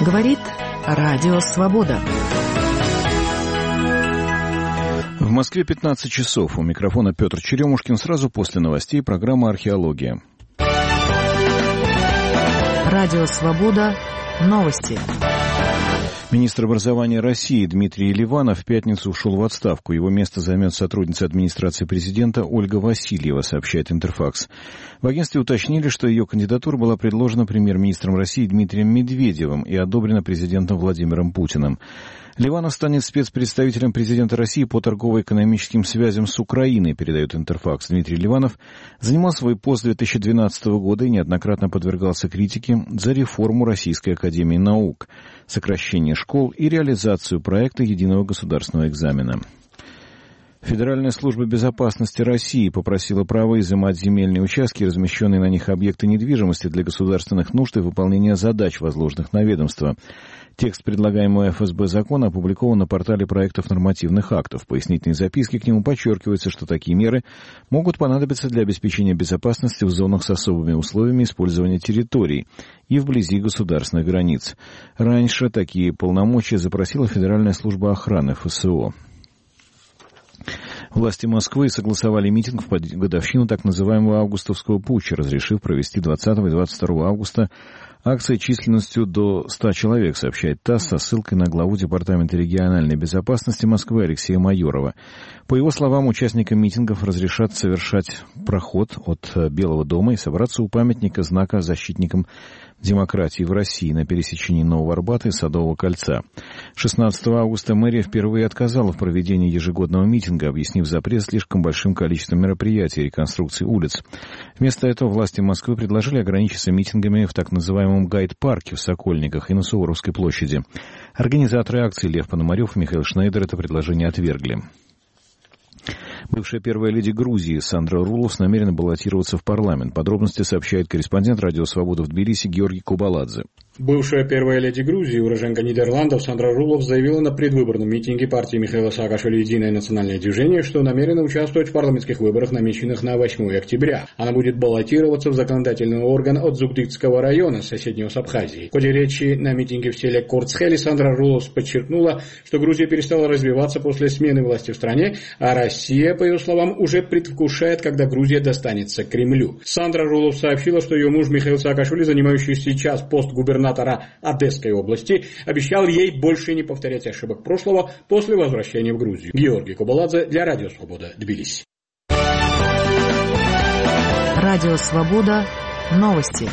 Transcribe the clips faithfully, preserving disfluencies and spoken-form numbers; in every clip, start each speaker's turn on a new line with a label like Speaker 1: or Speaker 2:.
Speaker 1: Говорит Радио Свобода.
Speaker 2: В Москве пятнадцать часов. У микрофона Петр Черемушкин. Сразу после новостей программа «Археология».
Speaker 1: Радио Свобода. Новости.
Speaker 2: Министр образования России Дмитрий Ливанов в пятницу ушел в отставку. Его место займет сотрудница администрации президента Ольга Васильева, сообщает Интерфакс. В агентстве уточнили, что ее кандидатура была предложена премьер-министром России Дмитрием Медведевым и одобрена президентом Владимиром Путиным. Ливанов станет спецпредставителем президента России по торгово-экономическим связям с Украиной, передает Интерфакс. Дмитрий Ливанов занимал свой пост с две тысячи двенадцатого года и неоднократно подвергался критике за реформу Российской академии наук, сокращение школ и реализацию проекта единого государственного экзамена. Федеральная служба безопасности России попросила право изымать земельные участки, размещенные на них объекты недвижимости для государственных нужд и выполнения задач, возложенных на ведомство. Текст предлагаемого эф эс бэ закона опубликован на портале проектов нормативных актов. В пояснительной записке к нему подчеркивается, что такие меры могут понадобиться для обеспечения безопасности в зонах с особыми условиями использования территорий и вблизи государственных границ. Раньше такие полномочия запросила Федеральная служба охраны эф эс о. Власти Москвы согласовали митинг в годовщину так называемого августовского путча, разрешив провести двадцатого и двадцать второго августа акции численностью до ста человек, сообщает ТАСС со ссылкой на главу Департамента региональной безопасности Москвы Алексея Майорова. По его словам, участникам митингов разрешат совершать проход от Белого дома и собраться у памятника знака защитникам демократии в России на пересечении Нового Арбата и Садового кольца. шестнадцатого августа мэрия впервые отказала в проведении ежегодного митинга, объяснив запрет слишком большим количеством мероприятий и реконструкции улиц. Вместо этого власти Москвы предложили ограничиться митингами в так называемом гайд-парке в Сокольниках и на Суворовской площади. Организаторы акции Лев Пономарев и Михаил Шнейдер это предложение отвергли. Бывшая первая леди Грузии Сандра Рулов намерена баллотироваться в парламент. Подробности сообщает корреспондент Радио Свобода в Тбилиси Георгий Кубаладзе.
Speaker 3: Бывшая первая леди Грузии, уроженка Нидерландов Сандра Рулов заявила на предвыборном митинге партии Михаила Саакашвили «Единое национальное движение», что намерена участвовать в парламентских выборах, намеченных на восьмое октября. Она будет баллотироваться в законодательный орган от Зугдидского района, соседнего с Абхазией. В ходе речи на митинге в селе Курцхели Сандра Рулов подчеркнула, что Грузия перестала развиваться после смены власти в стране, а Россия, по ее словам, уже предвкушает, когда Грузия достанется Кремлю. Сандра Рулов сообщила, что ее муж Михаил Саакашвили, занимающий сейчас пост губернатора Одесской области, обещал ей больше не повторять ошибок прошлого после возвращения в Грузию. Георгий Кубаладзе для Радио Свобода, Тбилиси.
Speaker 1: Радио Свобода. Новости.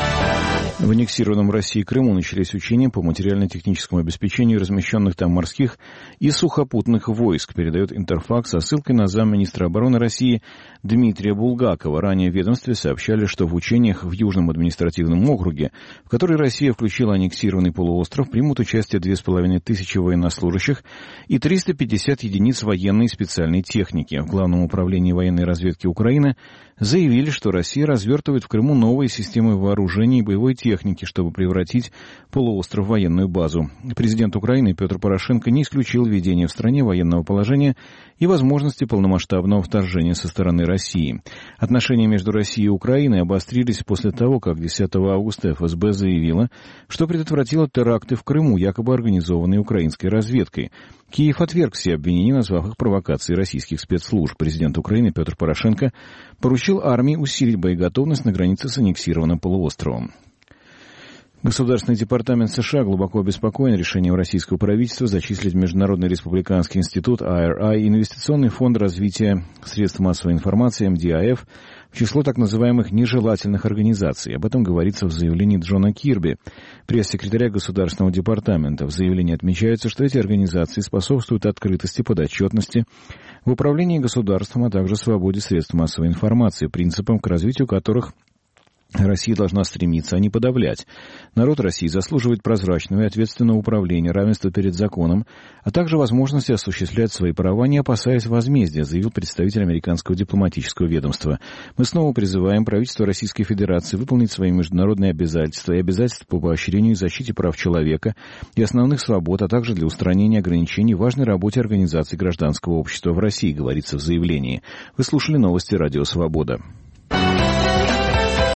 Speaker 2: В аннексированном России Крыму начались учения по материально-техническому обеспечению размещенных там морских и сухопутных войск, передает Интерфакс со ссылкой на замминистра обороны России Дмитрия Булгакова. Ранее в ведомстве сообщали, что в учениях в Южном административном округе, в который Россия включила аннексированный полуостров, примут участие две с половиной тысячи военнослужащих и триста пятьдесят единиц военной и специальной техники. В Главном управлении военной разведки Украины заявили, что Россия развертывает в Крыму новые системы вооружений и боевой техники, чтобы превратить полуостров в военную базу. Президент Украины Петр Порошенко не исключил введение в стране военного положения и возможности полномасштабного вторжения со стороны России. Отношения между Россией и Украиной обострились после того, как десятого августа эф эс бэ заявила, что предотвратила теракты в Крыму, якобы организованные украинской разведкой. Киев отверг все обвинения, назвав их провокацией российских спецслужб. Президент Украины Петр Порошенко поручил армии усилить боеготовность на границе с аннексированным полуостровом. Государственный департамент США глубоко обеспокоен решением российского правительства зачислить в Международный республиканский институт ай ар ай и Инвестиционный фонд развития средств массовой информации эм ди ай эф в число так называемых нежелательных организаций. Об этом говорится в заявлении Джона Кирби, пресс-секретаря Государственного департамента. В заявлении отмечается, что эти организации способствуют открытости, подотчетности в управлении государством, а также свободе средств массовой информации, принципам, к развитию которых Россия должна стремиться, а не подавлять. Народ России заслуживает прозрачного и ответственного управления, равенства перед законом, а также возможности осуществлять свои права, не опасаясь возмездия, заявил представитель американского дипломатического ведомства. Мы снова призываем правительство Российской Федерации выполнить свои международные обязательства и обязательства по поощрению и защите прав человека и основных свобод, а также для устранения ограничений в важной работе организаций гражданского общества в России, говорится в заявлении. Вы слушали новости Радио Свобода.